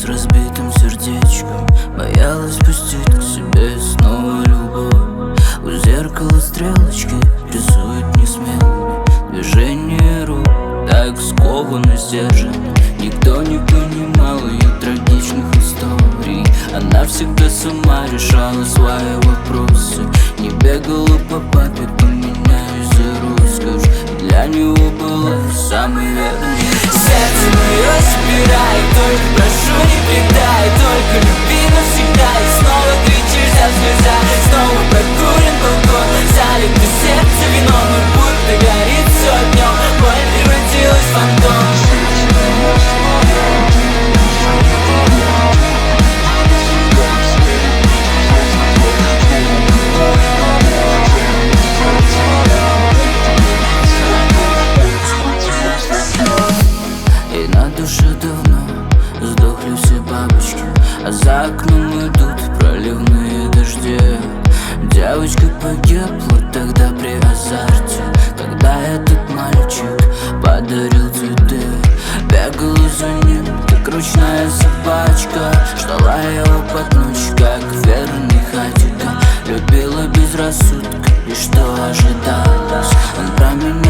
с разбитым сердечком, боялась пустить к себе снова любовь. У зеркала стрелочки рисуют несмелыми движения рук, так скованно сдержаны. Никто не понимал ее трагичных историй. Она всегда сама решала свои вопросы, не бегала по папе, поменяюсь за роскошь. Для него была самой верной. Сердце мое собирай, только прошу не предай, только люби навсегда. И снова кричишь за слеза, снова прокурен балкон, залито сердце вином, и будто горит все огнем. Боль превратилась в фантом. И на душе давно сдохли все бабочки, а за окном идут проливные дожди. Девочка погибла тогда при азарте, когда этот мальчик подарил цветы. Бегала за ним, как ручная собачка, ждала его под ночь, как верный хатика. Любила без рассудка, и что ожидалось, он про меня